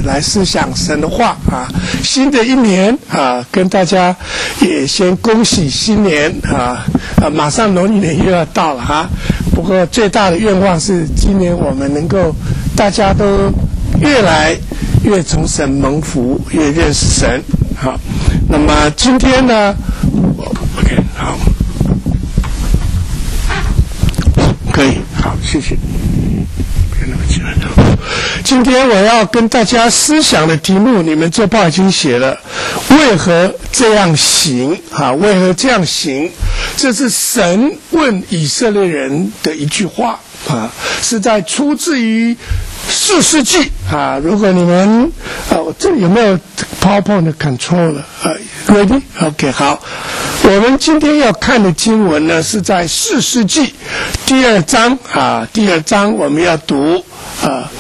来思想神的话啊。新的一年啊，跟大家也先恭喜新年啊！马上农历年又要到了哈。不过最大的愿望是，今年我们能够大家都越来越从神蒙福，越认识神。好，那么今天呢 ，OK， 好，可以，好，谢谢。别那么紧张。今天我要跟大家思想的题目，你们这报已经写了，为何这样行？啊，为何这样行？这是神问以色列人的一句话啊，是在出自于士师记啊。如果你们这有没有 PowerPoint 的 control 了？Ready？ OK， 好。我们今天要看的经文呢，是在士师记第2章啊。第2章我们要读啊。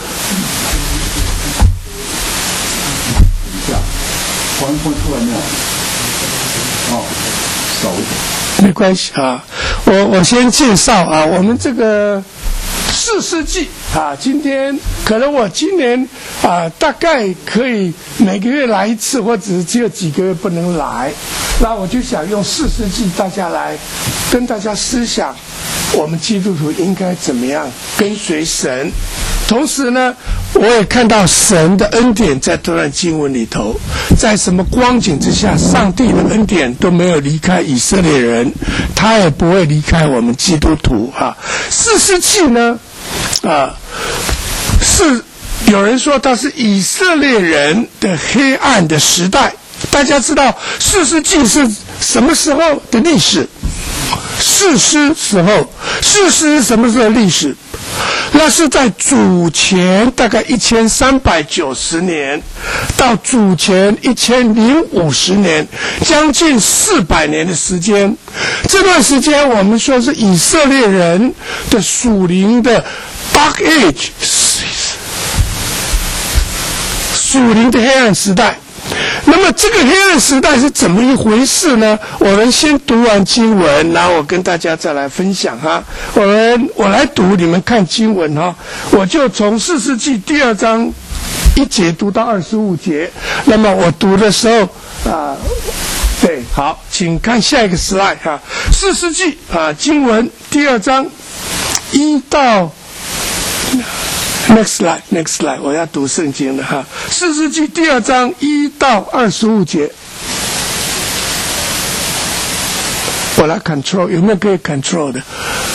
PowerPoint 出来没有？哦，手。 没关系啊，我先介绍啊，我们这个士师记啊，今天可能我今年啊，大概可以每个月来一次，或者是只有几个月不能来，那我就想用士师记大家来跟大家思想，我们基督徒应该怎么样跟随神。同时呢，我也看到神的恩典在这段经文里头，在什么光景之下，上帝的恩典都没有离开以色列人，他也不会离开我们基督徒啊。士师记呢，是有人说它是以色列人的黑暗的时代。大家知道士师记是什么时候的历史？士师时候，士师什么时候历史？那是在主前大概1390年到主前1050年，将近400年的时间。这段时间我们说是以色列人的属灵的 Dark Age， 属灵的黑暗时代。那么这个黑暗时代是怎么一回事呢？我们先读完经文，然后我跟大家再来分享哈。我来读，你们看经文哈。我就从士师记第2章1节读到25节。那么我读的时候对，好，请看下一个 slide 哈。士师记经文第2章1到。Next slide， 我要读圣经了哈。士师记第2章1到25节，我来 control， 有没有可以 control 的？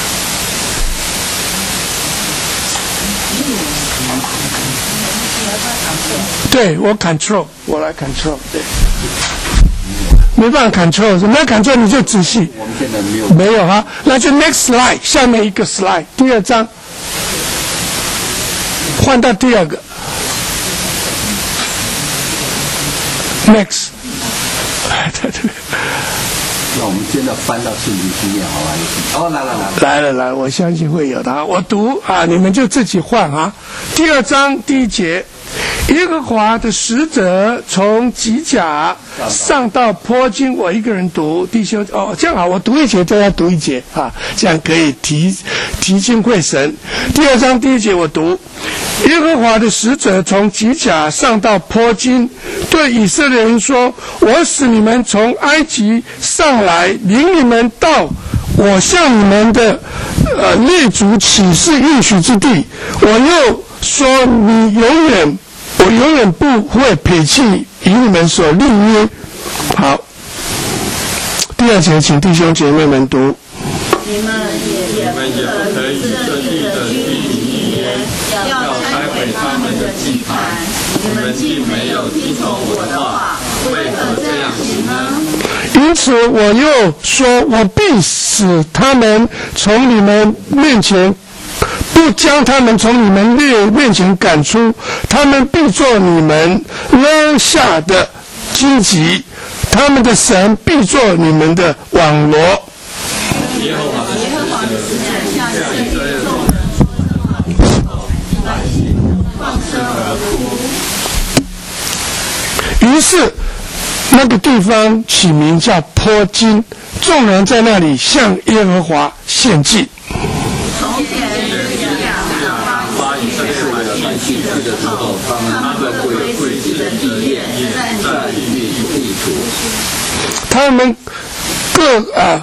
对，我 control， 我来 control， 对。没办法 control， 没有 control 你就仔细。 我们现在没有哈，那就 next slide， 下面一个 slide， 第2章。换到第2个 ，next， 那我们现在翻到圣经经验好吧？ 来，我相信会有的。我读啊，你们就自己换啊。第2章第1节，耶和华的使者从吉甲上到坡经，我一个人读，弟兄这样好，我读1节，大家读1节啊，这样可以提敬会神。第2章第1节我读。耶和华的使者从吉甲上到坡经，对以色列人说：我使你们从埃及上来，领你们到我向你们的列祖起誓应许之地。我又说我永远不会撇弃与你们所立约。好，第2节请弟兄姐妹们读。 你们也不可以这地的居民要拆毁他们的祭坛。你们既没有听从我的话，为何这样行呢？ 因此我又说，我必使他们从你们面前，不将他们从你们面前赶出，他们必做你们扔下的荆棘，他们的神必做你们的网罗。 耶和华的使者向以色列众人说：百姓放声而哭。 于是那个地方起名叫坡经，众人在那里向耶和华献祭。 从前把以色列人赶出去的时候，他们归为自己的地业占据地土。 他们各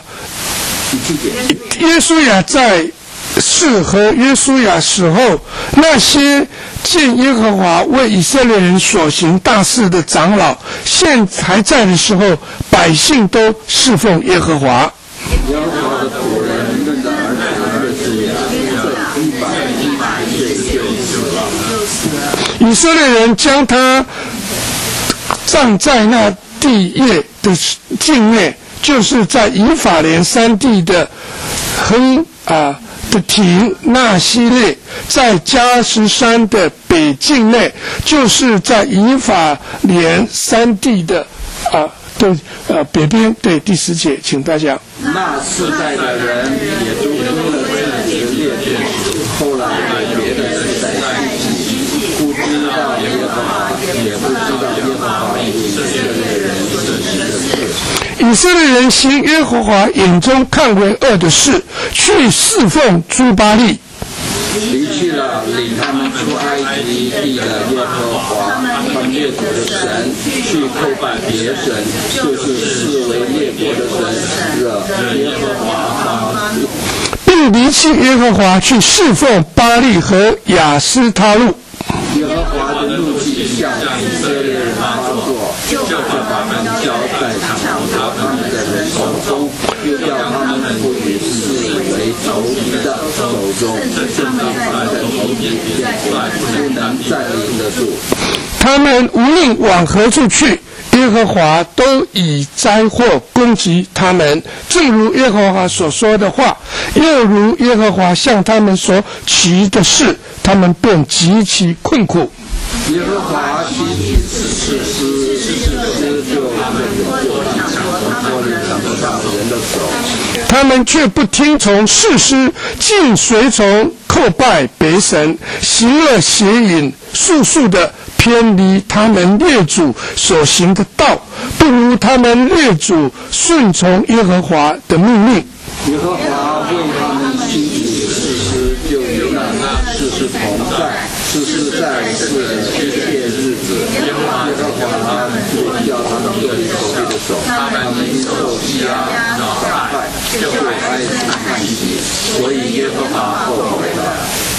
约书亚在世和约书亚死后，那些见耶和华为以色列人所行大事的长老，现还在的时候，百姓都侍奉耶和华。 耶和华的仆人论的儿子约书亚100岁就死了。 以色列人将他葬在那地业的境内，就是在以法莲山地的的亭纳西列，在加什山的北境内，就是在以法莲山地的北边。对，第10节，请大家。 那世代的人也都归了自己的列祖，后来别的世代兴起，不知道耶和华，也不知道耶和华以色列人所行的事。 以色列人行耶和华眼中看为恶的事，去侍奉诸巴力， 离去了领他们出埃及地的耶和华，他们列祖的神，去叩拜别神，就是视为列国的神，惹耶和华， 并离弃耶和华，去侍奉巴力和亚斯他路。 耶和华的怒气向以色列人发作，就把他们交在抢他们的人手中，又叫他们不与视为仇敌的手中，甚至他们的头皮不能占领得住。 他们无论往何处去，耶和华都以灾祸攻击他们，正如耶和华所说的话，又如耶和华向他们所起的事，他们便极其困苦。 耶和华兴起士师，就脱离强大人的手。 他们却不听从士师，竟随从叩拜别神，行了邪淫，速的偏离他们列祖所行的道，不如他们列祖顺从耶和华的命令。 耶和华为他们兴起士师，就与那士师同在。士师在世的一切日子，耶和华就叫他们脱离仇敌的手，他们因受欺压杀害，就埃及，所以耶和华后悔了。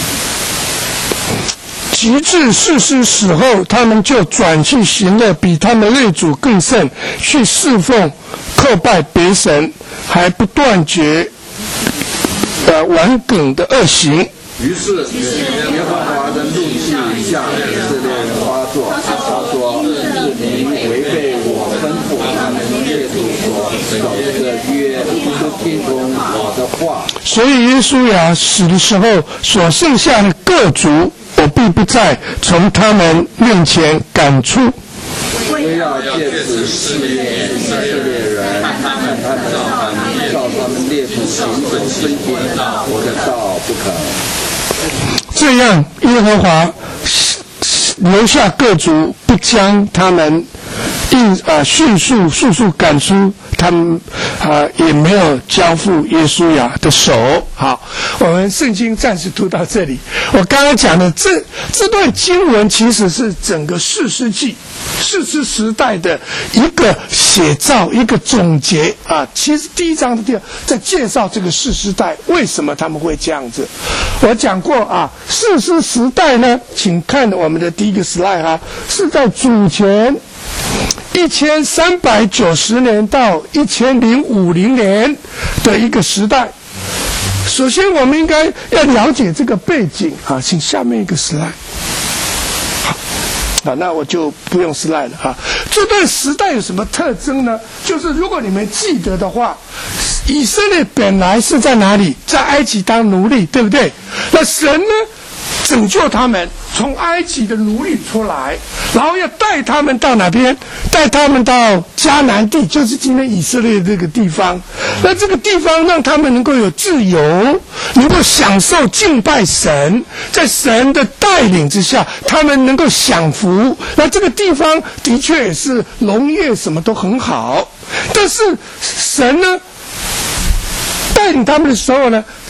及至士师死后，他们就转去行了比他们列祖更甚，去侍奉叩拜别神，还不断绝顽梗的恶行。 于是耶和华的怒气向以色列人发作，他说：你们违背我吩咐他们列祖所守的约，不听从我的话。 所以耶稣亚死的时候，所剩下的各族，我必不再从他们面前赶出。 为要借此试验以色列人，看他们照他们列祖行走遵行我的道不可。 这样，耶和华留下各族，不将他们迅速赶出，他们也没有交付耶稣亚的手。好，我们圣经暂时读到这里。我刚刚讲的这段经文，其实是整个士师记、士师时代的一个写照，一个总结啊。其实第1章的地方在介绍这个士师代为什么他们会这样子。我讲过啊，士师时代呢，请看我们的第一个 slide 哈，是在主前1390年到1050年的一个时代。首先，我们应该要了解这个背景啊，请下面一个 slide。好，那我就不用 slide 了啊。这段时代有什么特征呢？就是如果你们记得的话，以色列本来是在哪里？在埃及当奴隶，对不对？那神呢，拯救他们从埃及的奴隶出来，然后要带他们到哪边？带他们到迦南地，就是今天以色列这个地方。那这个地方让他们能够有自由，能够享受敬拜神，在神的带领之下，他们能够享福。那这个地方的确也是农业什么都很好，但是神呢，带领他们的时候呢，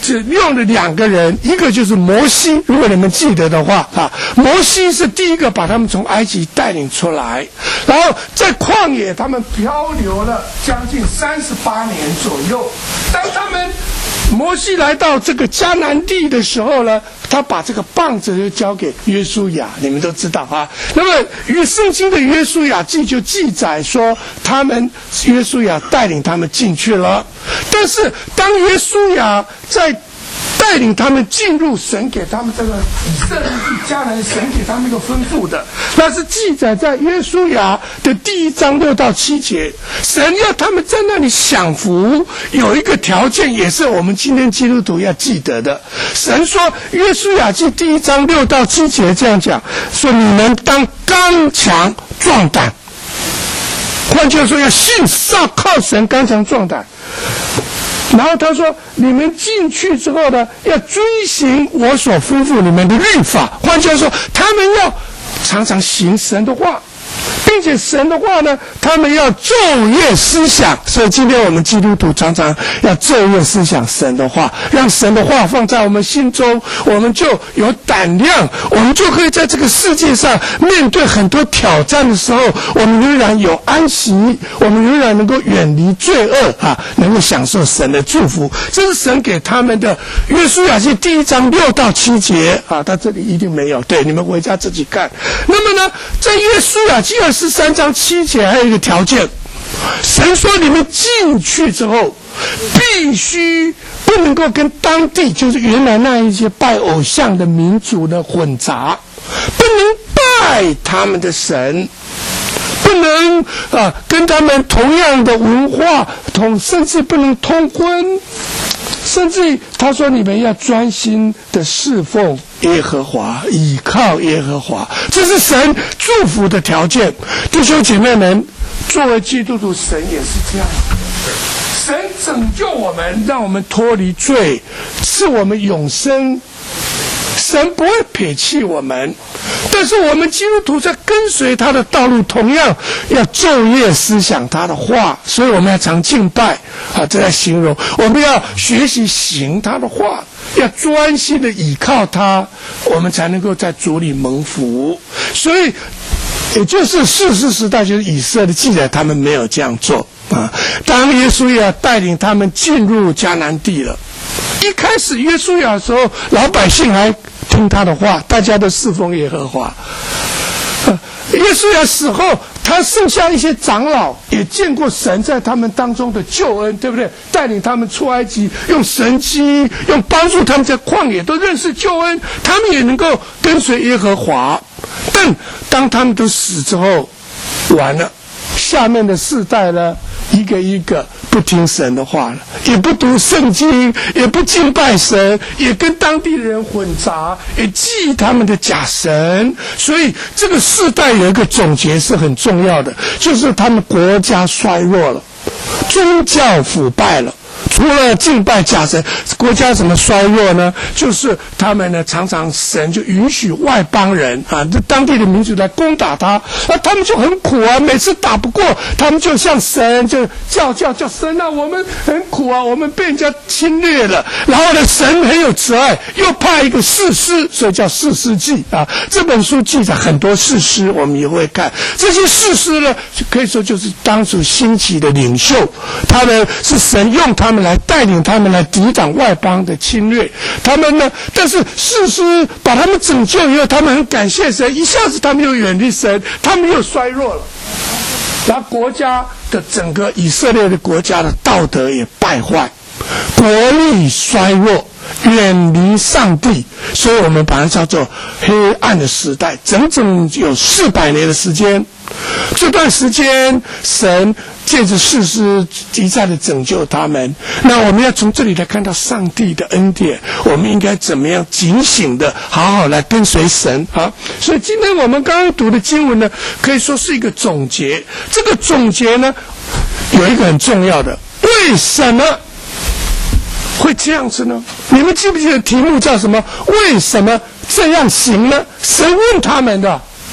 只用了2个人，一个就是摩西，如果你们记得的话啊，摩西是第一个把他们从埃及带领出来，然后在旷野他们漂流了将近38年左右。当他们摩西来到这个迦南地的时候呢，他把这个棒子就交给约书亚，你们都知道啊。那么圣经的约书亚记就记载说，约书亚带领他们进去了。但是当约书亚在带领他们进入神给他们这个以色列地迦南，神给他们一个吩咐的，那是记载在约书亚的第1章6到7节。神要他们在那里享福，有一个条件，也是我们今天基督徒要记得的。神说，约书亚记第1章6到7节这样讲，说你们当刚强壮胆。换句话说，要信上靠神，刚强壮胆。然后他说，你们进去之后呢，要遵行我所吩咐你们的律法。换句话说，他们要常常行神的话，并且神的话呢，他们要昼夜思想。所以今天我们基督徒常常要昼夜思想神的话，让神的话放在我们心中，我们就有胆量，我们就可以在这个世界上面对很多挑战的时候，我们仍然有安息，我们仍然能够远离罪恶啊，能够享受神的祝福。这是神给他们的。约书亚记第1章6到7节啊，他这里一定没有，对，你们回家自己看。那么呢，在约书亚记23章7节还有一个条件，神说你们进去之后，必须不能够跟当地就是原来那一些拜偶像的民族的混杂，不能拜他们的神，不能跟他们同样的文化甚至不能通婚，甚至他说你们要专心的侍奉耶和华，倚靠耶和华，这是神祝福的条件。弟兄姐妹们，作为基督徒，神也是这样，神拯救我们，让我们脱离罪，赐我们永生。神不会撇弃我们，但是我们基督徒在跟随他的道路，同样要昼夜思想他的话，所以我们要常敬拜啊，这在形容我们要学习行他的话，要专心的倚靠他，我们才能够在主里蒙福。所以也就是士师时代，就是以色列记载他们没有这样做啊。当耶稣要带领他们进入迦南地了，一开始约书亚的时候，老百姓还听他的话，大家都侍奉耶和华。约书亚死后，他剩下一些长老也见过神在他们当中的救恩，对不对？带领他们出埃及，用神迹，用帮助他们在旷野都认识救恩，他们也能够跟随耶和华。但当他们都死之后，完了，下面的世代呢，一个一个不听神的话了，也不读圣经，也不敬拜神，也跟当地人混杂，也祭他们的假神。所以这个世代有一个总结是很重要的，就是他们国家衰弱了，宗教腐败了。除了敬拜假神，国家怎么衰弱呢？就是他们呢，常常神就允许外邦人啊，这当地的民族来攻打他，他们就很苦啊，每次打不过，他们就向神就叫神啊，我们很苦啊，我们被人家侵略了。然后呢，神很有慈爱，又派一个士师，所以叫士师记啊。这本书记载很多士师，我们也会看这些士师呢，可以说就是当时兴起的领袖，他们是神用他们来带领他们来抵挡外邦的侵略。他们呢，但是士师把他们拯救以后，他们很感谢神，一下子他们又远离神，他们又衰弱了。然后国家的整个以色列的国家的道德也败坏，国力衰弱，远离上帝，所以我们把它叫做黑暗的时代，整整有400年的时间。这段时间神借着士师一再的拯救他们，那我们要从这里来看到上帝的恩典，我们应该怎么样警醒的好好来跟随神啊！所以今天我们刚刚读的经文呢，可以说是一个总结。这个总结呢，有一个很重要的，为什么会这样子呢？你们记不记得题目叫什么？为什么这样行呢？神问他们的，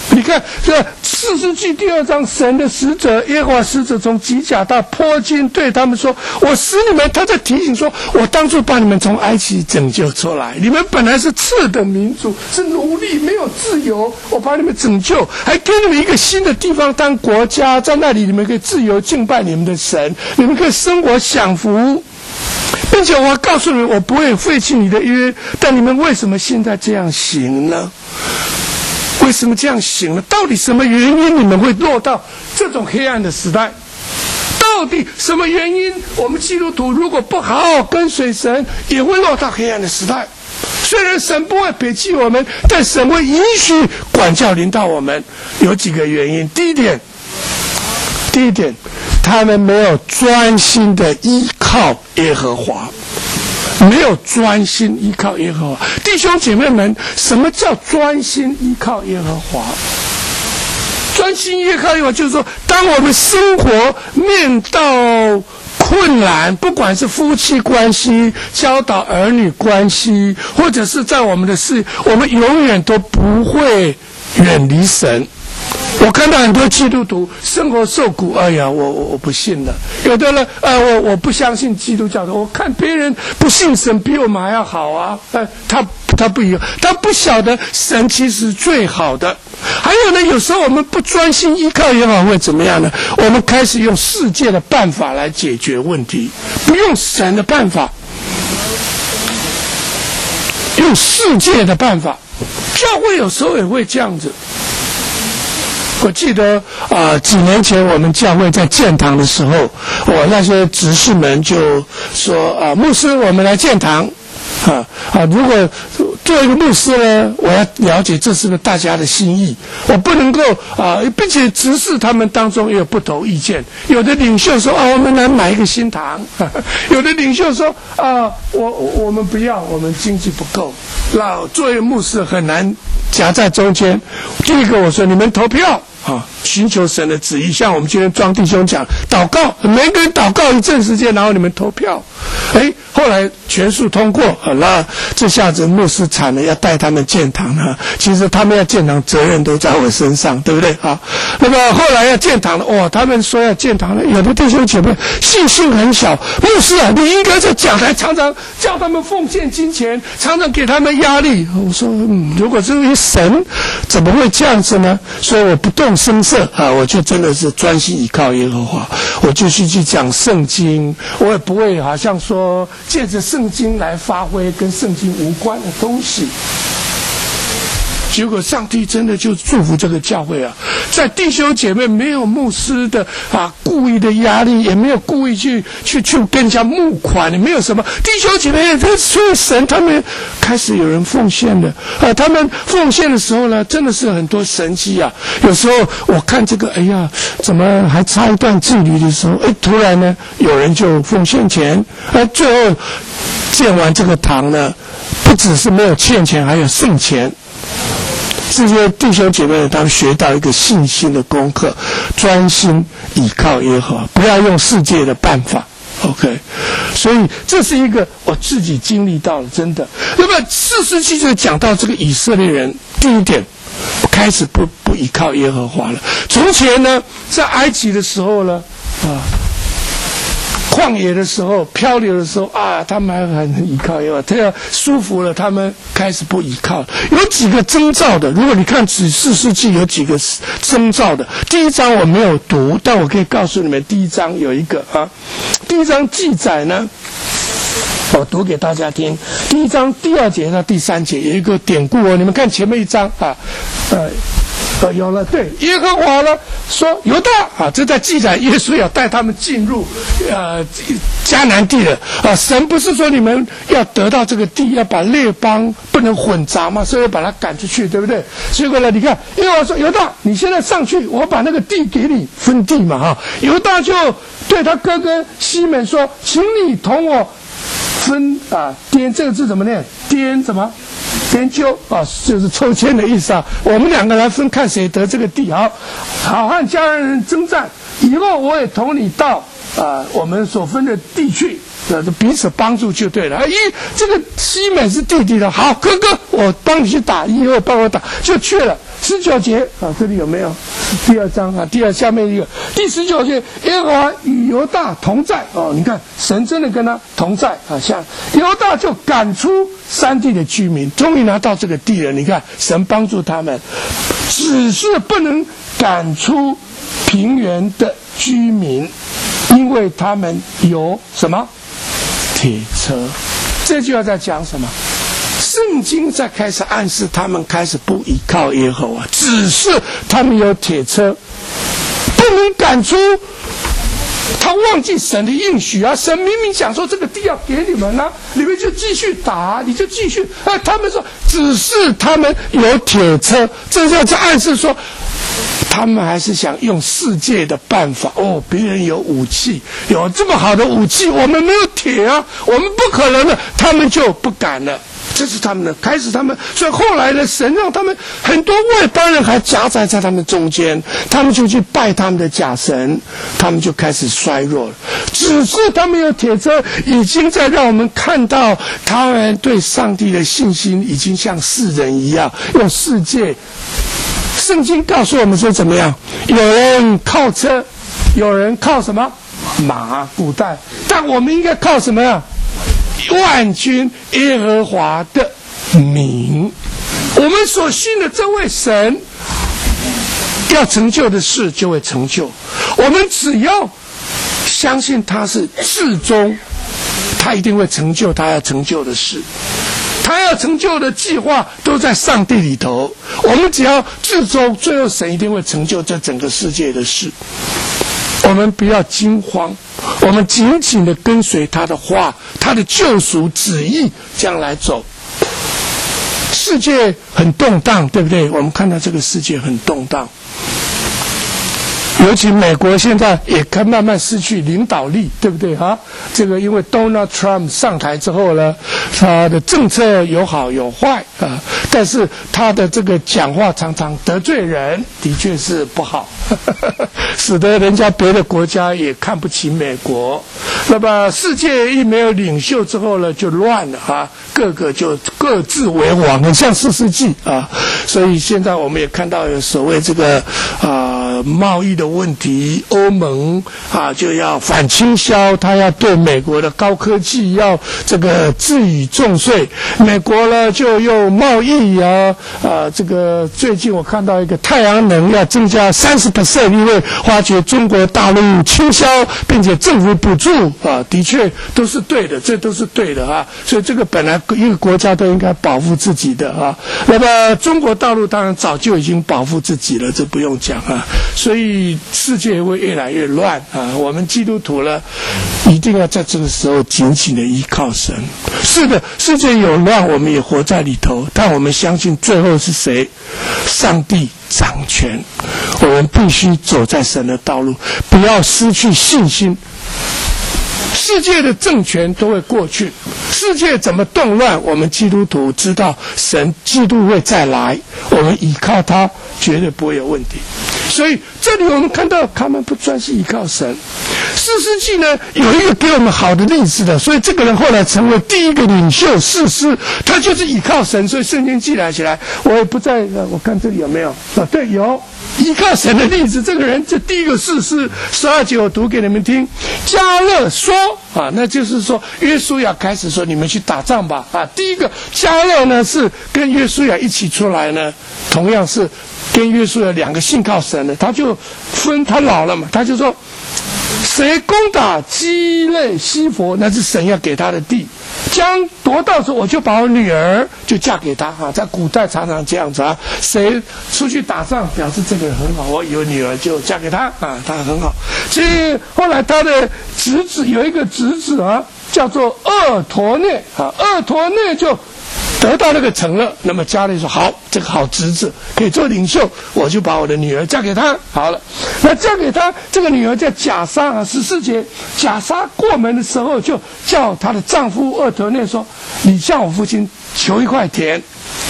你看这士师记第2章，神的使者耶和华使者从吉甲到坡金，对他们说：“我使你们。”他在提醒说：“我当初把你们从埃及拯救出来，你们本来是次的民族，是奴隶，没有自由。我把你们拯救，还给你们一个新的地方当国家，在那里你们可以自由敬拜你们的神，你们可以生活享福。并且我告诉你们，我不会废弃你的约。但你们为什么现在这样行呢？”为什么这样行呢？到底什么原因你们会落到这种黑暗的时代？到底什么原因我们基督徒如果不好好跟随神，也会落到黑暗的时代？虽然神不会撇弃我们，但神会允许管教临到我们。有几个原因。第一点，他们没有专心的依靠耶和华。没有专心依靠耶和华。弟兄姐妹们，什么叫专心依靠耶和华？专心依靠耶和华就是说，当我们生活面到困难，不管是夫妻关系、教导儿女关系，或者是在我们的事业，我们永远都不会远离神。我看到很多基督徒生活受苦，哎呀，我不信了。有的人，我不相信基督教的。我看别人不信神比我们还要好啊，他不一样，他不晓得神其实最好的。还有呢，有时候我们不专心依靠耶和华会怎么样呢？我们开始用世界的办法来解决问题，不用神的办法，用世界的办法。教会有时候也会这样子。我记得几年前我们教会在建堂的时候，我那些执事们就说牧师，我们来建堂。如果做一个牧师呢，我要了解这是不是大家的心意，我不能够并且执事他们当中也有不同意见。有的领袖说我们来买一个新堂，有的领袖说我们不要，我们经济不够。那作为牧师很难夹在中间。第一个我说你们投票寻求神的旨意，像我们今天庄弟兄讲祷告，每个人祷告一阵时间，然后你们投票。后来全数通过，那这下子牧师惨了，要带他们建堂了。其实他们要建堂责任都在我身上，对不对啊？那么后来要建堂了，他们说要建堂了，有的弟兄姐妹信心很小，牧师啊，你应该在讲台常常叫他们奉献金钱，常常给他们压力。我说如果是神怎么会这样子呢？所以我不动声色我就真的是专心依靠耶和华，我就去讲圣经，我也不会好像说借着圣经来发挥跟圣经无关的东西。结果上帝真的就祝福这个教会啊，在弟兄姐妹没有牧师的故意的压力，也没有故意去跟人家募款，也没有什么弟兄姐妹他出神，他们开始有人奉献了他们奉献的时候呢，真的是很多神迹啊。有时候我看这个，哎呀，怎么还差一段距离的时候，突然呢有人就奉献钱，最后建完这个堂呢，不只是没有欠钱，还有剩钱。这些弟兄姐妹他们学到一个信心的功课，专心倚靠耶和华，不要用世界的办法。OK， 所以这是一个我自己经历到的，真的。那么士师记就讲到这个以色列人，第一点，开始不依靠耶和华了。从前呢，在埃及的时候呢，旷野的时候，漂流的时候他们还很依靠耶和华，他要舒服了，他们开始不依靠。有几个征兆的，如果你看士师记有几个征兆的。第一章我没有读，但我可以告诉你们，第一章有一个第一章记载呢，我读给大家听。第一章第2节到第3节有一个典故你们看前面一章有了，对，耶和华呢说犹大这在记载耶稣要带他们进入迦南地了神不是说你们要得到这个地，要把列邦不能混杂嘛，所以要把他赶出去，对不对？结果呢，你看耶和华说犹大，你现在上去，我把那个地给你分地嘛犹大就对他哥哥西门说，请你同我分颠，这个字怎么念？颠什么？研究就是抽签的意思我们两个来分，看谁得这个地。好和迦南人征战以后，我也同你到我们所分的地去彼此帮助就对了。这个西美是弟弟的，好，哥哥，我帮你去打，以后帮我打，就去了。19节啊，这里有没有？第2章啊，下面一个第19节，耶和华与犹大同在哦，你看神真的跟他同在啊，像犹大就赶出山地的居民，终于拿到这个地了。你看神帮助他们，只是不能赶出平原的居民，因为他们有什么铁车。这句话在讲什么？圣经在开始暗示他们开始不依靠耶和华，只是他们有铁车，不能赶出。他忘记神的应许啊！神明明讲说这个地要给你们啊，你们就继续打，你就继续。他们说只是他们有铁车，这就在暗示说，他们还是想用世界的办法。哦，别人有武器，有这么好的武器，我们没有铁啊，我们不可能的，他们就不敢了。这是他们的开始，他们所以后来呢，神让他们很多外邦人还夹杂在他们中间，他们就去拜他们的假神，他们就开始衰弱了。只是他们有铁车，已经在让我们看到他们对上帝的信心已经像世人一样，用世界。圣经告诉我们说怎么样？有人靠车，有人靠什么马？古代，但我们应该靠什么呀？万军耶和华的名，我们所信的这位神要成就的事就会成就。我们只要相信他是至终，他一定会成就他要成就的事。他要成就的计划都在上帝里头，我们只要至终，最后神一定会成就这整个世界的事。我们不要惊慌，我们紧紧地跟随他的话，他的救赎旨意这样来走。世界很动荡，对不对？我们看到这个世界很动荡，尤其美国现在也慢慢失去领导力，对不对啊？这个因为 Donald Trump 上台之后呢，他的政策有好有坏啊，但是他的这个讲话常常得罪人，的确是不好，使得人家别的国家也看不起美国。那么世界一没有领袖之后呢，就乱了啊，各个就各自为王，很像4世纪啊。所以现在我们也看到有所谓这个贸易的问题，欧盟就要反倾销，他要对美国的高科技要这个置以重税。美国呢就用贸易这个最近我看到一个太阳能要增加30%，因为发觉中国大陆倾销，并且政府补助的确都是对的，这都是对的啊。所以这个本来一个国家都应该保护自己的啊。那么中国大陆当然早就已经保护自己了，这不用讲啊。所以世界会越来越乱啊！我们基督徒呢，一定要在这个时候紧紧的依靠神。是的，世界有乱，我们也活在里头，但我们相信最后是谁？上帝掌权。我们必须走在神的道路，不要失去信心。世界的政权都会过去，世界怎么动乱，我们基督徒知道神基督会再来，我们依靠他绝对不会有问题。所以这里我们看到他们不专心依靠神。士师记呢有一个给我们好的例子的，所以这个人后来成为第一个领袖士师，他就是依靠神，所以圣经记载起来，我也不再我看这里有没有对，有依靠神的例子。这个人这第一个士师12节我读给你们听。迦勒说那就是说约书亚开始说你们去打仗吧第一个迦勒呢是跟约书亚一起出来呢，同样是跟约书亚两个信靠神的，他就分他老了嘛，他就说谁攻打基列西弗，那是神要给他的地，将夺到时候我就把我女儿就嫁给他在古代常常这样子谁出去打仗表示这个人很好，我有女儿就嫁给他他很好。所以后来他的侄子有一个侄子叫做厄陀聶厄陀聶就得到那个城了。那么迦勒说好，这个好侄子可以做领袖，我就把我的女儿嫁给他。好了，那嫁给他这个女儿叫甲莎14节，甲莎过门的时候就叫她的丈夫厄陀聶说，你向我父亲求一块田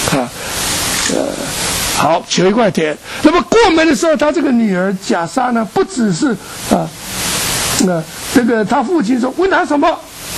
好，求一块田。那么过门的时候，他这个女儿甲莎呢，不只是这个他父亲说问他什么，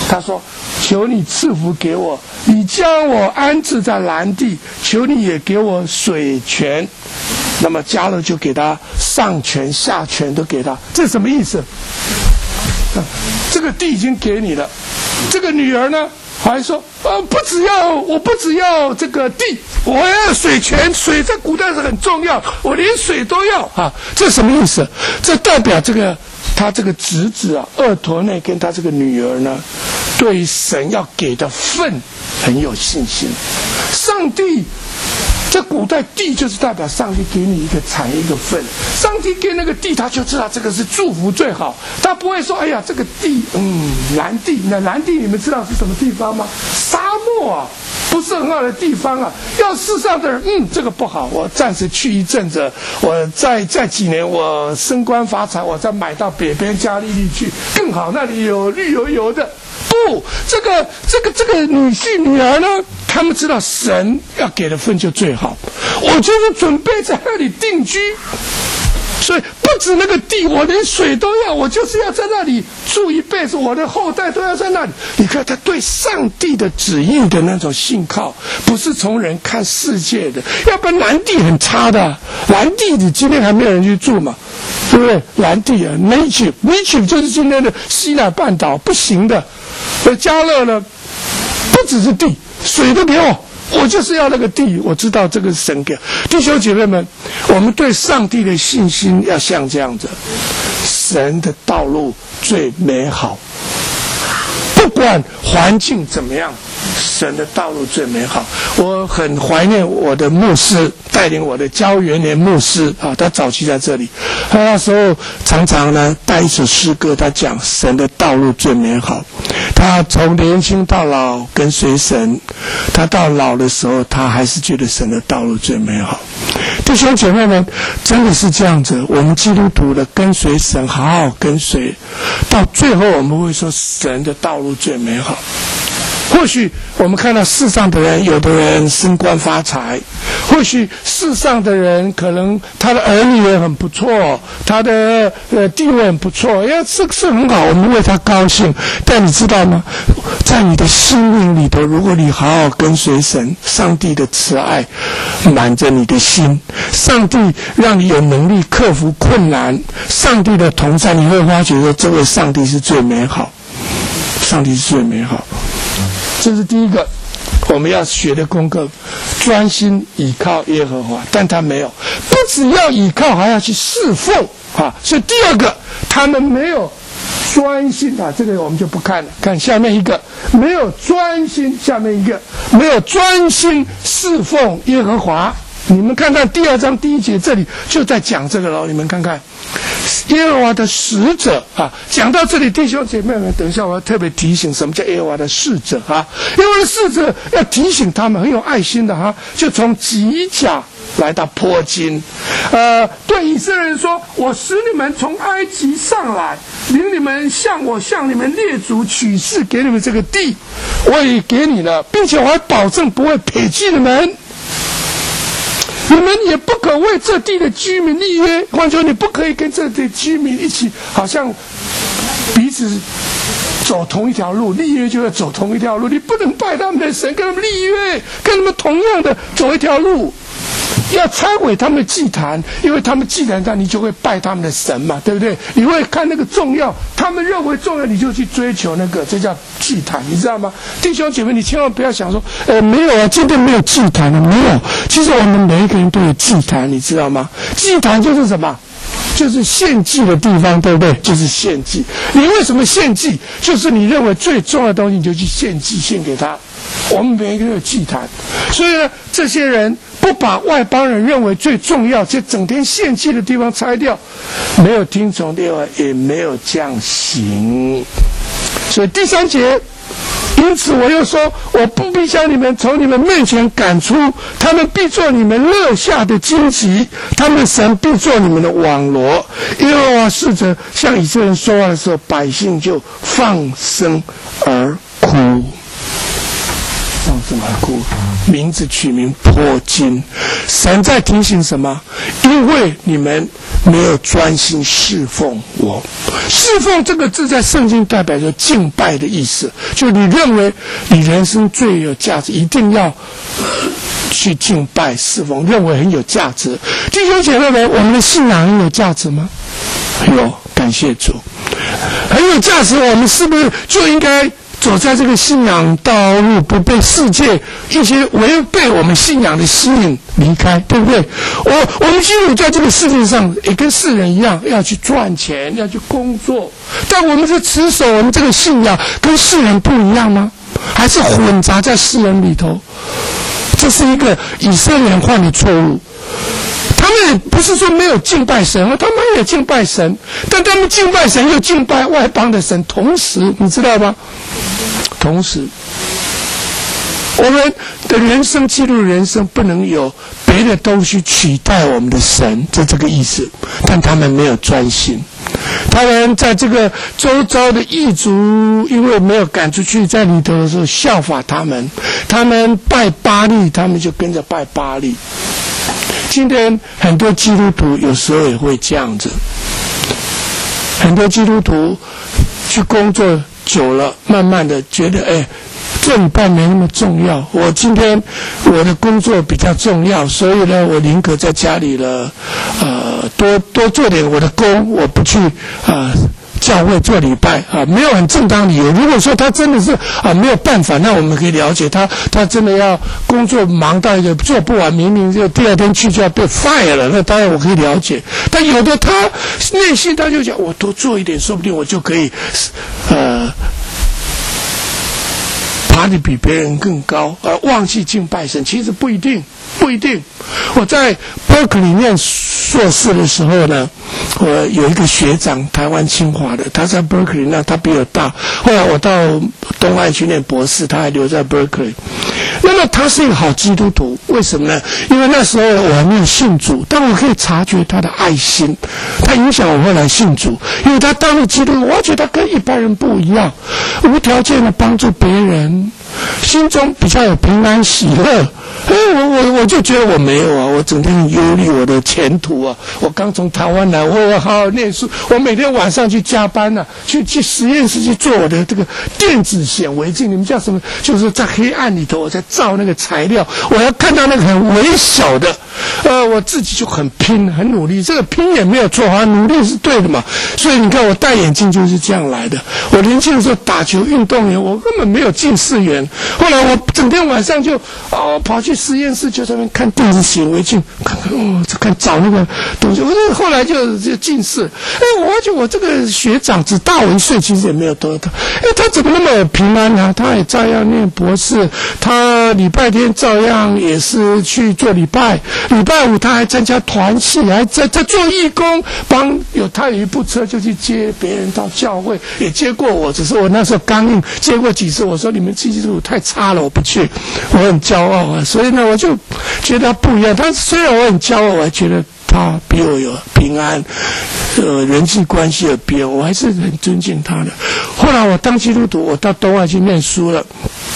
他说：“求你赐福给我，你将我安置在南地，求你也给我水泉。”那么迦勒就给他上泉下泉都给他，这什么意思？这个地已经给你了，这个女儿呢还说我不只要这个地，我要水泉，水在古代是很重要，我连水都要啊！这什么意思？这代表他这个侄子啊，俄陀内跟他这个女儿呢，对于神要给的份很有信心。上帝在古代，地就是代表上帝给你一个产业一个份。上帝给那个地，他就知道这个是祝福最好。他不会说：“哎呀，这个地，南地，那南地你们知道是什么地方吗？沙漠啊，不是很好的地方啊。要世上的人，这个不好，我暂时去一阵子，我再几年我升官发财，我再买到北边加利利去，更好，那里有绿油油的。”不，这个女儿呢，他们知道神要给的份就最好，我就是准备在那里定居，所以不止那个地，我连水都要，我就是要在那里住一辈子，我的后代都要在那里。你看他对上帝的旨意的那种信靠，不是从人看世界的，要不然南地很差的，南地你今天还没有人去住嘛，对不对？南地啊 ，Egypt 就是今天的西奈半岛，不行的。而迦勒呢，不只是地，水都给我就是要那个地。我知道这个是神给。弟兄姐妹们，我们对上帝的信心要像这样子，神的道路最美好，不管环境怎么样，神的道路最美好。我很怀念我的牧师，带领我的焦元年牧师啊，他早期在这里，他那时候常常呢带一首诗歌，他讲神的道路最美好。他从年轻到老跟随神，他到老的时候，他还是觉得神的道路最美好。弟兄姐妹们，真的是这样子。我们基督徒的跟随神，好好跟随，到最后我们会说神的道路最美好。或许我们看到世上的人，有的人升官发财，或许世上的人可能他的儿女也很不错，他的地位很不错，这个是很好，我们为他高兴。但你知道吗？在你的心灵里头，如果你好好跟随神，上帝的慈爱满着你的心，上帝让你有能力克服困难，上帝的同在，你会发觉说，这位上帝是最美好，上帝是最美好。这是第一个我们要学的功课，专心倚靠耶和华。但他没有，不只要倚靠，还要去侍奉啊。所以第二个，他们没有专心啊，这个我们就不看了。看下面一个，没有专心；下面一个，没有专心侍奉耶和华。你们看看第2章第1节，这里就在讲这个了。你们看看耶和华的使者啊，讲到这里，弟兄姐妹们，等一下我要特别提醒什么叫耶和华的使者啊。耶和华的使者要提醒他们，很有爱心的哈，就从吉甲来到坡金，对以色列人说：“我使你们从埃及上来，领你们向你们列祖取示给你们这个地，我也给你了，并且我还保证不会撇弃你们。你们也不可为这地的居民立约，换句话说，你不可以跟这地居民一起，好像彼此走同一条路，立约就要走同一条路，你不能拜他们的神，跟他们立约，跟他们同样的走一条路。要拆毁他们的祭坛，因为他们祭坛上你就会拜他们的神嘛，对不对？你会看那个重要，他们认为重要，你就去追求那个，这叫祭坛，你知道吗？弟兄姐妹，你千万不要想说，没有啊，今天没有祭坛了，没有。其实我们每一个人都有祭坛，你知道吗？祭坛就是什么？就是献祭的地方，对不对？就是献祭。你为什么献祭？就是你认为最重要的东西，你就去献祭，献给他。我们每一个人有祭坛，所以呢，这些人不把外邦人认为最重要且整天献祭的地方拆掉，没有听从耶和华，也没有这样行。所以第3节，因此我又说，我不必将你们从你们面前赶出，他们必做你们乐下的荆棘，他们的神必做你们的网罗。耶和华使者向以色列人说话的时候，百姓就放声而哭。放什么哭？名字取名坡金。神在提醒什么？因为你们没有专心侍奉我。侍奉这个字在圣经代表着敬拜的意思，就你认为你人生最有价值，一定要去敬拜侍奉，认为很有价值。弟兄姐妹们，我们的信仰很有价值吗？有，感谢主，很有价值。我们是不是就应该走在这个信仰道路，不被世界一些违背我们信仰的吸引离开，对不对？我们基督徒在这个世界上也跟世人一样，要去赚钱，要去工作，但我们是持守我们这个信仰跟世人不一样吗？还是混杂在世人里头？这是一个以色列人犯的错误。他们不是说没有敬拜神，他们也敬拜神，但他们敬拜神又敬拜外邦的神，同时，你知道吗？同时，我们的人生记录人生不能有别的东西取代我们的神，就这个意思。但他们没有专心，他们在这个周遭的异族，因为没有赶出去，在里头的时候效法他们，他们拜巴力，他们就跟着拜巴力。今天很多基督徒有时候也会这样子，很多基督徒去工作久了，慢慢的觉得做礼拜没那么重要，我今天我的工作比较重要，所以呢，我宁可在家里了多做点我的工，我不去教会做礼拜没有很正当理由。如果说他真的是没有办法，那我们可以了解他真的要工作忙到一个做不完，明明就第二天去就要被 fire 了，那当然我可以了解。但有的他内心他就讲，我多做一点，说不定我就可以爬得比别人更高，而忘记敬拜神。其实不一定。我在 Berkeley 念硕士的时候呢，我有一个学长，台湾清华的，他在 Berkeley， 那他比我大。后来我到东岸去念博士，他还留在 Berkeley。那么他是一个好基督徒，为什么呢？因为那时候我还没有信主，但我可以察觉他的爱心，他影响我后来信主。因为他当了基督徒，我觉得他跟一般人不一样，无条件的帮助别人，心中比较有平安喜乐。我就觉得我没有我整天很忧虑我的前途我刚从台湾来，我好好念书，我每天晚上去加班去实验室去做我的这个电子显微镜，你们叫什么？就是在黑暗里头我在照那个材料，我要看到那个很微小的，我自己就很拼很努力，这个拼也没有错努力是对的嘛。所以你看我戴眼镜就是这样来的。我年轻的时候打球运动员，我根本没有近视眼，后来我整天晚上就跑去实验室就在那边看电子显微镜，看找那个东西。我后来就近视。我发觉我这个学长只大我1岁，其实也没有多大。他怎么那么平安啊？他也照样念博士，他礼拜天照样也是去做礼拜，礼拜五他还参加团契，还在做义工，他有一部车就去接别人到教会，也接过我，只是我那时候刚硬接过几次，我说你们基督徒太差了，我不去，我很骄傲所以呢，我就觉得他不一样。他虽然我很骄傲，我还觉得他比我有平安，人际关系有别，我还是很尊敬他的。后来我当基督徒，我到东岸去念书了。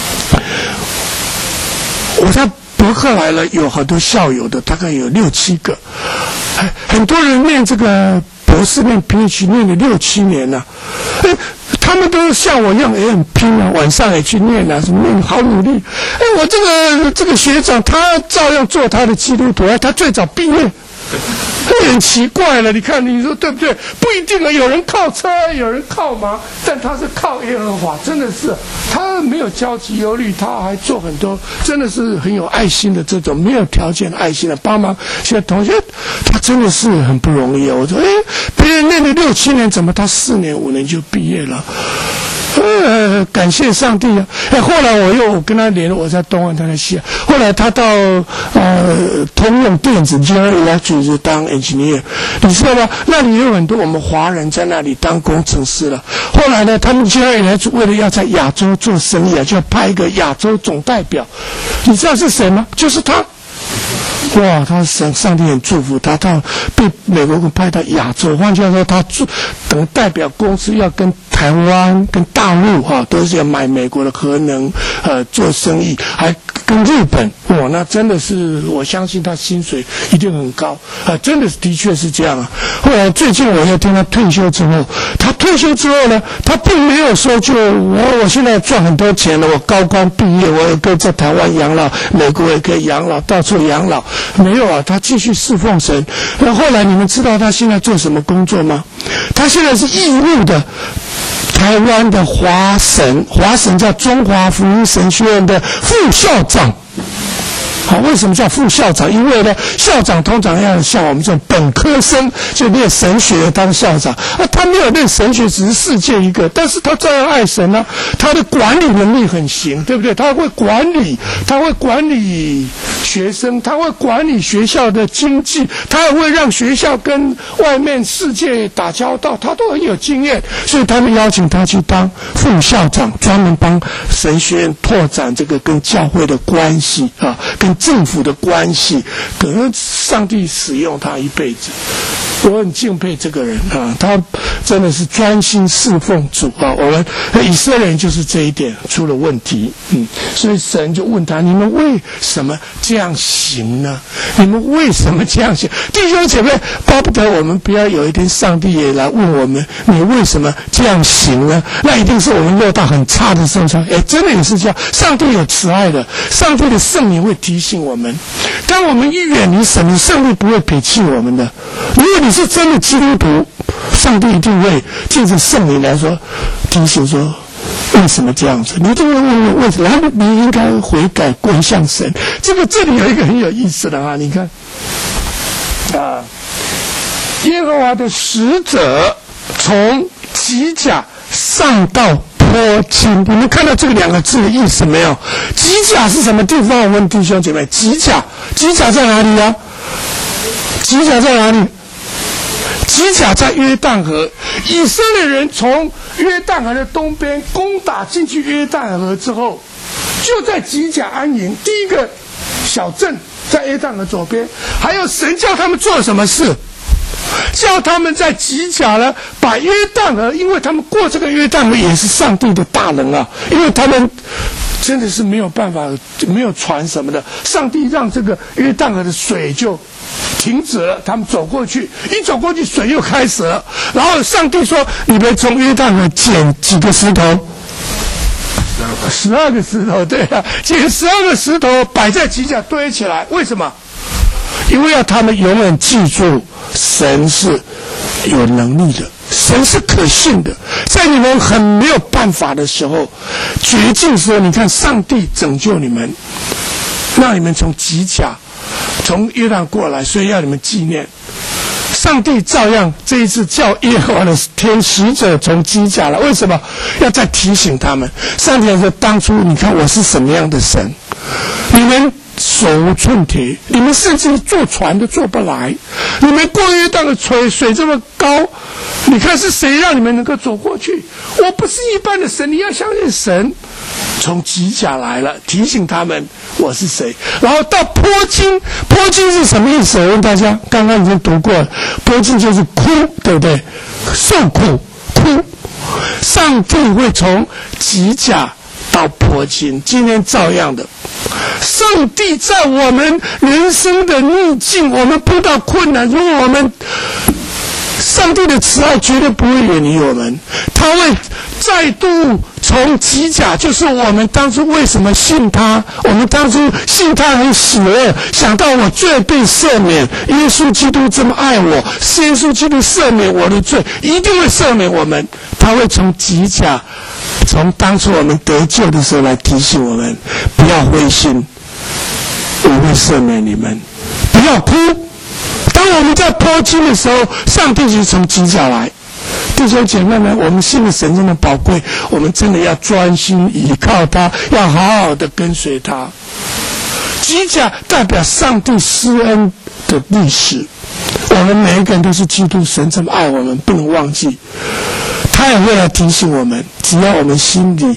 我在伯克莱了，有很多校友的，大概有6、7个，很多人念这个博士念 PhD 念了6、7年了。他们都像我一样也很拼晚上也去念什么念好努力。我这个学长他照样做他的基督徒，他最早毕业。很奇怪了，你看你说对不对？不一定有人靠车，有人靠马，但他是靠耶和华，真的是他没有焦急忧虑，他还做很多，真的是很有爱心的这种没有条件的爱心的帮忙。现在同学他真的是很不容易我说别人念了6、7年，怎么他4年5年就毕业了？感谢上帝后来我跟他联络，我在东岸，他在西岸。后来他到通用电子 General Electric 当 engineer， 你知道吗？那里有很多我们华人在那里当工程师了。后来呢，他们 General Electric 为了要在亚洲做生意就要派一个亚洲总代表。你知道是谁吗？就是他。哇，他上帝很祝福他，被美国派到亚洲。换句话说，他等代表公司要跟台湾跟大陆都是要买美国的核能做生意，还跟日本那真的是我相信他薪水一定很高真的的确是这样啊。后来最近我又听他退休之后呢，他并没有说就我现在赚很多钱了，我高光毕业，我也可以在台湾养老，美国也可以养老，到处养老。没有啊，他继续侍奉神。那后来你们知道他现在做什么工作吗？他现在是义务的台湾的华神叫中华福音神学院的副校长。好，为什么叫副校长？因为呢，校长通常要像我们这种本科生就念神学当校长，他没有念神学，只是世界一个，但是他照样爱神啊，他的管理能力很行，对不对？他会管理学生，他会管理学校的经济，他也会让学校跟外面世界打交道，他都很有经验，所以他们邀请他去当副校长，专门帮神学院拓展这个跟教会的关系跟政府的关系，可能上帝使用他一辈子，我很敬佩这个人他真的是专心侍奉主我们以色列人就是这一点出了问题所以神就问他：你们为什么这样行呢？你们为什么这样行？弟兄姐妹，巴不得我们不要有一天上帝也来问我们：你为什么这样行呢？那一定是我们落到很差的身上。真的也是这样，上帝有慈爱的，上帝的圣灵会提醒我们。当我们一远离神，上帝不会撇弃我们的。如果你是真的基督徒，上帝一定会借着圣灵来说提醒说为什么这样子，你一定会问为什么，然后你应该悔改归向神。这里有一个很有意思的你看耶和华的使者从吉甲上到坡金，你们看到这个两个字的意思没有？吉甲是什么地方？我问弟兄姐妹，吉甲在哪里啊？吉甲在哪里？吉甲在约旦河。以色列人从约旦河的东边攻打进去约旦河之后，就在吉甲安营，第一个小镇在约旦河左边。还有神叫他们做什么事？叫他们在吉甲呢，把约旦河，因为他们过这个约旦河也是上帝的大能因为他们真的是没有办法，没有船什么的，上帝让这个约旦河的水就停止了，他们走过去，一走过去水又开始了，然后上帝说：你们从约旦河捡几个石头？12个石头，对捡12个石头摆在吉甲堆起来，为什么？因为要他们永远记住，神是有能力的，神是可信的。在你们很没有办法的时候，绝境时候，你看上帝拯救你们，让你们从吉甲从约旦过来，所以要你们纪念。上帝照样这一次叫耶和华的天使者从吉甲来，为什么？要再提醒他们。上帝说：当初你看我是什么样的神，你们手无寸铁，你们甚至坐船都坐不来，你们过约旦的水这么高，你看是谁让你们能够走过去？我不是一般的神，你要相信神。从吉甲来了，提醒他们我是谁。然后到坡金，坡金是什么意思？我问大家，刚刚已经读过了，坡金就是哭，对不对？受苦，哭。上帝会从吉甲到坡金，今天照样的。上帝在我们人生的逆境，我们碰到困难，如果我们上帝的慈爱绝对不会远离我们，他会再度从吉甲，就是我们当初为什么信他，我们当初信他很喜乐，想到我罪被赦免，耶稣基督这么爱我，耶稣基督赦免我的罪，一定会赦免我们。他会从吉甲，从当初我们得救的时候来提醒我们，不要灰心，我会赦免你们，不要哭。当我们在坡金的时候，上帝就从吉甲来。弟兄姐妹们，我们信的神这么宝贵，我们真的要专心依靠他，要好好的跟随他。吉甲代表上帝施恩的历史，我们每一个人都是基督，神这么爱我们，不能忘记。他也会来提醒我们，只要我们心里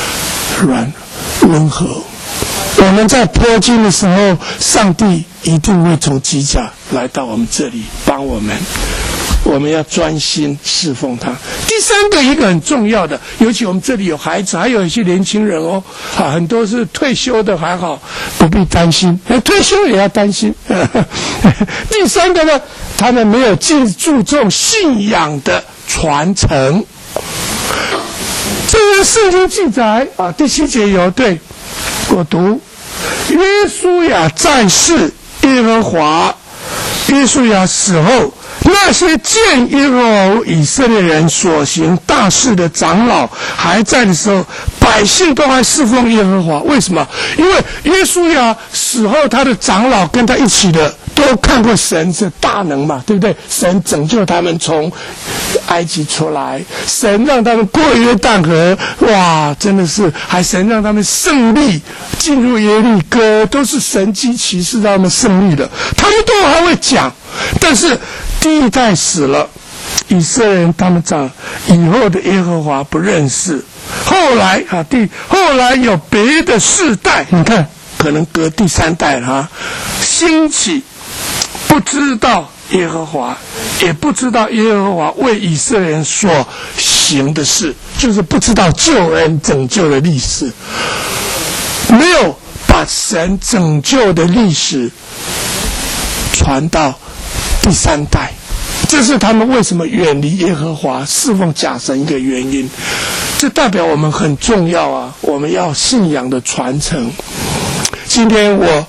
温和，我们在坡金的时候，上帝一定会从吉甲来到我们这里帮我们。 我们要专心侍奉他。第三个，一个很重要的，尤其我们这里有孩子，还有一些年轻人哦，很多是退休的，还好不必担心，退休也要担心。第三个呢，他们没有注重信仰的传承。这个圣经记载第7节有，对，我读：约书亚在世，耶和华约书亚死后，那些见耶和华以色列人所行大事的长老还在的时候，百姓都还侍奉耶和华。为什么？因为约书亚死后，他的长老跟他一起的都看过神是大能嘛，对不对？神拯救他们从埃及出来，神让他们过约旦河，哇，真的是，还神让他们胜利进入耶利哥，都是神迹奇事让他们胜利的，他们都还会讲。但是第一代死了，以色列人他们讲以后的耶和华不认识，后来有别的世代，你看可能隔第三代了兴起，不知道耶和华，也不知道耶和华为以色列人所行的事，就是不知道救恩拯救的历史，没有把神拯救的历史传到第三代，这是他们为什么远离耶和华侍奉假神一个原因。这代表我们很重要啊，我们要信仰的传承。今天我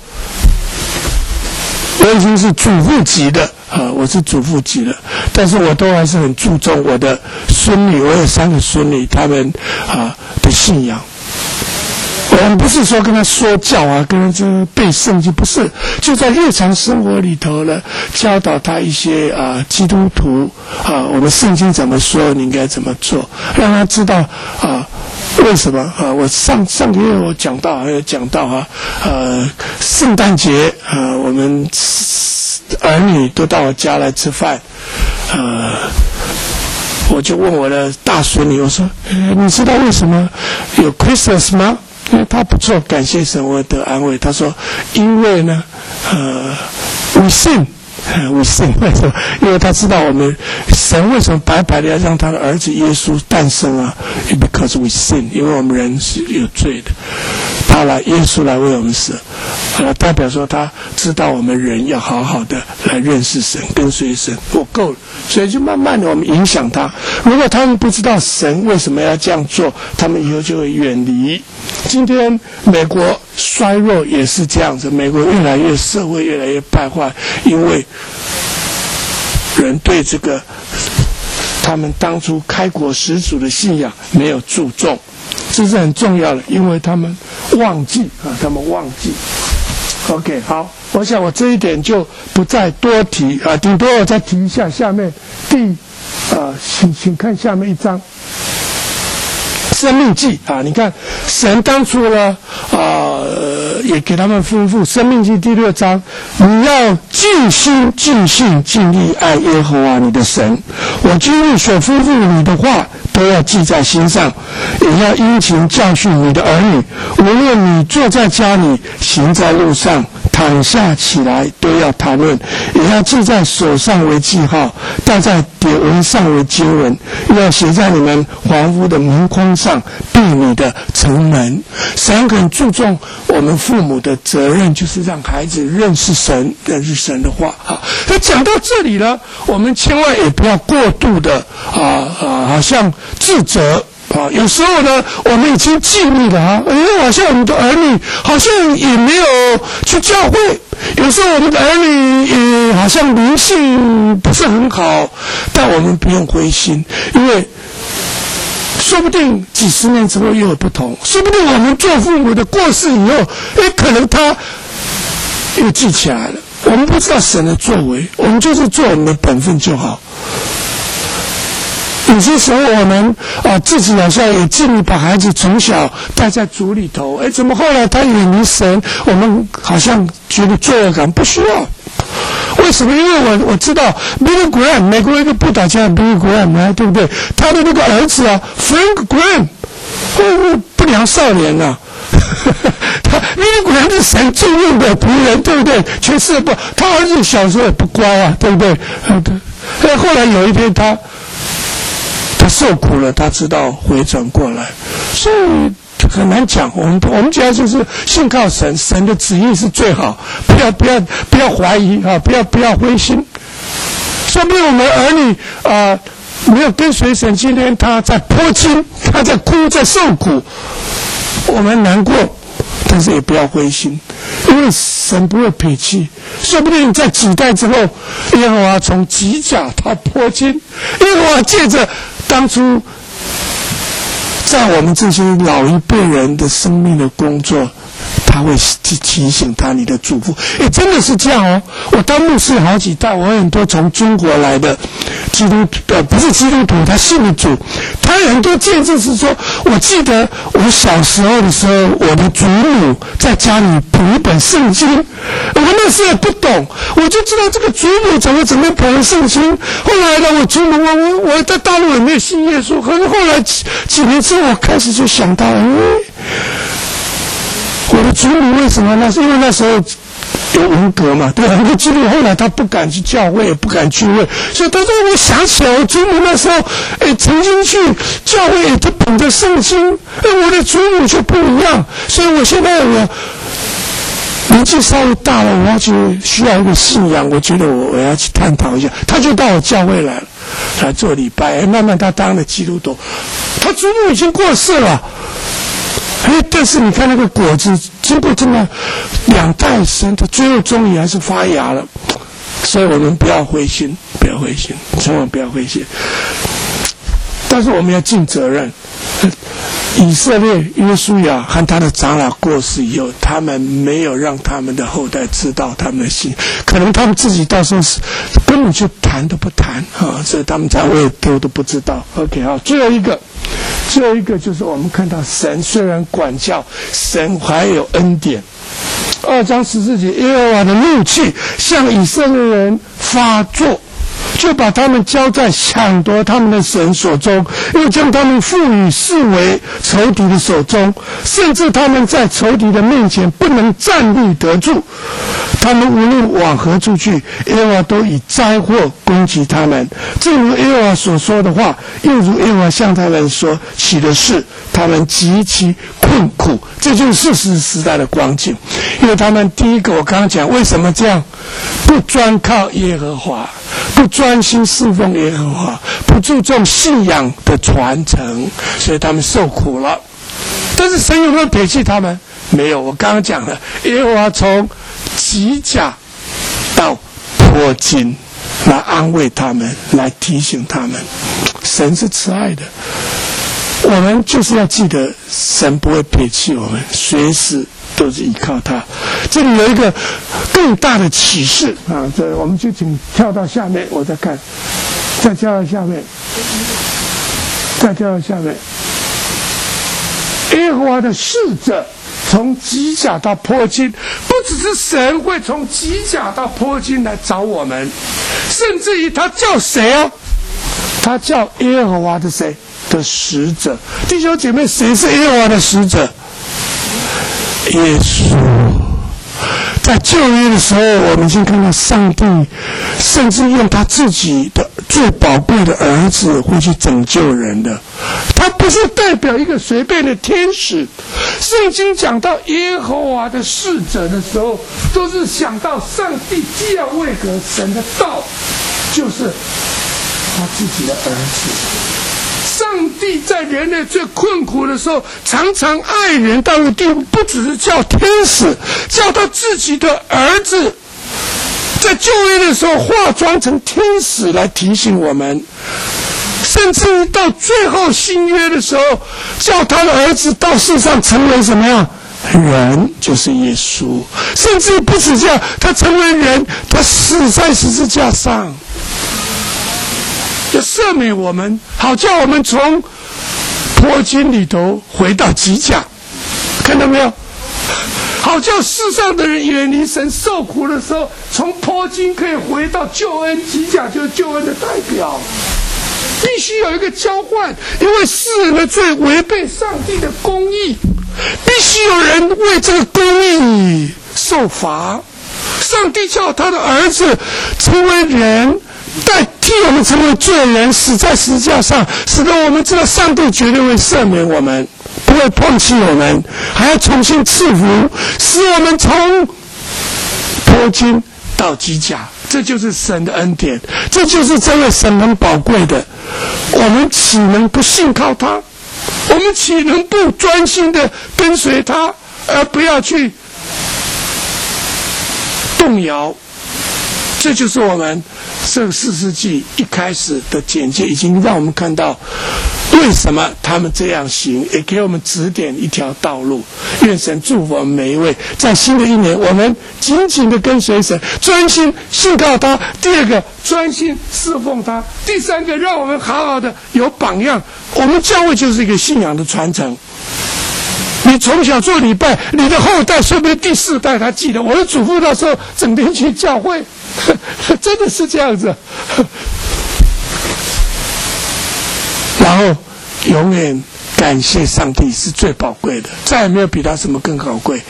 已经是祖父级的我是祖父级的，但是我都还是很注重我的孙女，我有3个孙女，他们的信仰。我们不是说跟他说教跟他背圣经，不是，就在日常生活里头呢，教导他一些基督徒我们圣经怎么说，你应该怎么做，让他知道为什么我上个月我讲到圣诞节我们儿女都到我家来吃饭，我就问我的大孙女，我说你知道为什么有 Christmas 吗？他不错，感谢神，我得安慰。他说因为呢we sin，为什么？因为他知道我们神为什么白白的要让他的儿子耶稣诞生because we sin， 因为我们人是有罪的，耶稣来为我们死，代表说他知道我们人要好好的来认识神，跟随神，我够了，所以就慢慢的我们影响他。如果他们不知道神为什么要这样做，他们以后就会远离。今天美国衰弱也是这样子，美国社会越来越败坏，因为人对这个他们当初开国始祖的信仰没有注重，这是很重要的，因为他们忘记。OK， 好，我想我这一点就不再多提顶多我再提一下下面请看下面一章。生命记你看神当初呢也给他们吩咐，生命记第6章，你要尽心尽性尽力爱耶和华你的神，我今日所吩咐你的话都要记在心上，也要殷勤教训你的儿女，无论你坐在家里，行在路上，躺下起来，都要谈论，也要记在手上为记号，戴在碟纹上为经文，要写在你们房屋的门框上，闭你的城门。神很注重我们父母的责任，就是让孩子认识神的话那讲到这里呢，我们千万也不要过度的好像自责有时候呢，我们已经尽力了好像我们的儿女好像也没有去教会，有时候我们的儿女也好像灵性不是很好，但我们不用灰心，因为说不定几十年之后又有不同，说不定我们做父母的过世以后可能他又记起来了，我们不知道神的作为，我们就是做我们的本分就好。有些时候我们自己好像也尽力把孩子从小带在主里头，怎么后来他远离神，我们好像觉得罪恶感，不需要。为什么？因为我知道 Billy Graham， 美国一个布道家 Billy Graham 对不对？他的那个儿子Frank Graham，不良少年米利果然是神重用的仆人，对不对？全世界不，他儿子小时候也不乖啊，对不对？对。后来有一天他受苦了，他知道回转过来，所以很难讲。我们主要就是信靠神，神的旨意是最好，不要怀疑啊，不要灰心。说不定我们儿女没有跟随神，今天他在破经，他在哭，在受苦，我们难过，但是也不要灰心，因为神不会撇弃。说不定在几代之后，耶和华从吉甲到破经，耶和华借着当初在我们这些老一辈人的生命的工作，他会提醒他你的祝福。真的是这样哦！我当牧师好几代，我很多从中国来的基督不是基督徒，他信了主，他很多见证是说，我记得我小时候的时候，我的祖母在家里谱一本圣经，我那时候也不懂，我就知道这个祖母怎么谱圣经。后来呢，我祖母我在大陆也没有信耶稣，可是后来几年之后，我开始就想到，我的祖母为什么呢？是因为那时候有文革嘛，对吧？很多基督徒后来他不敢去教会，也不敢聚会，所以他说我想起来，我祖母那时候曾经去教会，他捧着圣经，我的祖母就不一样，所以我现在我年纪稍微大了，我要去需要一个信仰，我觉得我要去探讨一下。他就到我教会来了，来做礼拜，慢慢他当了基督徒，他祖母已经过世了。但是你看那个果子，经过这么2代神，它最后终于还是发芽了。所以我们不要灰心，千万不要灰心。但是我们要尽责任。以色列约书亚和他的长老过世以后，他们没有让他们的后代知道他们的信，可能他们自己到时候是根本就谈都不谈啊，所以他们在位都不知道。OK 好，最后一个就是我们看到神虽然管教，神还有恩典。2章14节，耶和华的怒气向以色列人发作，就把他们交在抢夺他们的神手中，又将他们赋予视为仇敌的手中，甚至他们在仇敌的面前不能站立得住。他们无论往何处去，耶和华都以灾祸攻击他们，正如耶和华所说的话，又如耶和华向他们所起的事，他们极其困苦。这就是士师时代的光景。因为他们第一个我刚刚讲为什么这样，不专靠耶和华，不专心侍奉耶和华，不注重信仰的传承，所以他们受苦了。但是神有没有撇弃他们？没有。我刚刚讲了，耶和华从吉甲到破经来安慰他们，来提醒他们，神是慈爱的。我们就是要记得，神不会撇弃我们，随时都是依靠他。这里有一个更大的启示啊，这我们就请跳到下面，我再看，再跳到下面，再跳到下面。耶和华的使者从吉甲到破经，不只是神会从吉甲到破经来找我们，甚至于他叫谁啊？他叫耶和华的谁的使者？弟兄姐妹，谁是耶和华的使者？耶稣。在旧约的时候，我们先看到上帝甚至用他自己的最宝贵的儿子会去拯救人的，他不是代表一个随便的天使。圣经讲到耶和华的使者的时候，都是想到上帝既要为何神的道，就是他自己的儿子。上帝在人类最困苦的时候，常常爱人到了地步，不只是叫天使，叫他自己的儿子，在旧约的时候化妆成天使来提醒我们，甚至到最后新约的时候，叫他的儿子到世上成为什么样人，就是耶稣。甚至不止这样，他成为人，他死在十字架上，要赦免我们，好叫我们从破经里头回到吉甲，看到没有？好叫世上的人远离神受苦的时候，从破经可以回到救恩。吉甲就是救恩的代表，必须有一个交换，因为世人的罪违背上帝的公义， 必须有人为这个公义受罚。上帝叫他的儿子成为人，代替我们成为罪人，死在十字架上，使得我们知道上帝绝对会赦免我们，不会放弃我们，还要重新赐福，使我们从脱筋到机甲。这就是神的恩典，这就是这位神很宝贵的。我们岂能不信靠他？我们岂能不专心的跟随他，而不要去动摇？这就是我们这4世纪一开始的简介，已经让我们看到为什么他们这样行，也给我们指点一条道路。愿神祝福我们每一位，在新的一年，我们紧紧的跟随神，专心信靠他。第二个，专心侍奉他。第三个，让我们好好的有榜样。我们教会就是一个信仰的传承。你从小做礼拜，你的后代说不定第4代他记得。我的祖父那时候整天去教会，真的是这样子。然后永远感谢上帝是最宝贵的，再也没有比他什么更宝贵。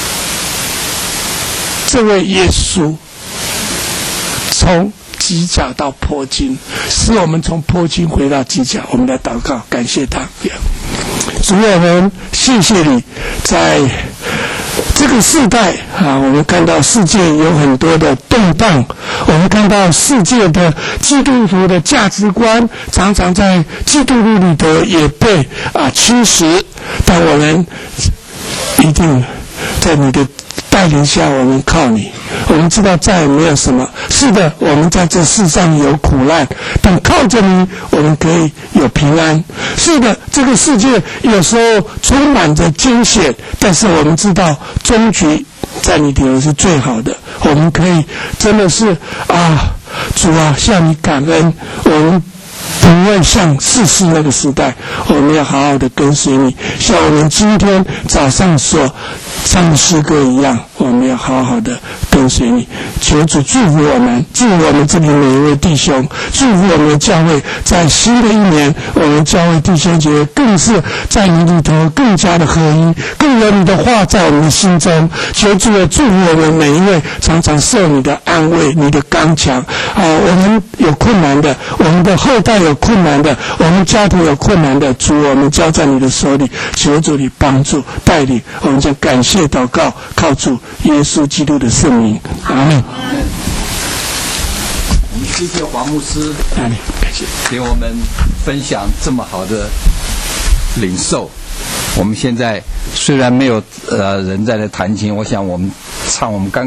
这位耶稣从机甲到坡筋，使我们从坡筋回到机甲。我们来祷告，感谢他。主，我们谢谢你，在这个世代啊，我们看到世界有很多的动荡，我们看到世界的基督徒的价值观常常在基督徒里头也被侵蚀，但我们一定在你的带领下，我们靠你。我们知道再也没有什么，是的，我们在这世上有苦难，但靠着你，我们可以有平安。是的，这个世界有时候充满着艰险，但是我们知道终局在你里头是最好的。我们可以真的是主啊，向你感恩。我们不会像士师那个时代，我们要好好的跟随你，像我们今天早上所唱的诗歌一样，我们要好好的跟随你。求主祝福我们，祝福我们这里每一位弟兄，祝福我们的教会，在新的一年，我们教会弟兄姐妹更是在你里头更加的合一，更有你的话在我们的心中。求主的祝福我们每一位，常常受你的安慰，你的刚强我们有困难的，我们的后代有困难的，我们家庭有困难的，主，我们交在你的手里，求主你帮助带领，我们将感谢祷告，靠主耶稣基督的圣名，阿们。 我们谢谢黄牧师， 感谢给我们分享这么好的领受。我们现在虽然没有人在那弹琴，我想我们唱我们刚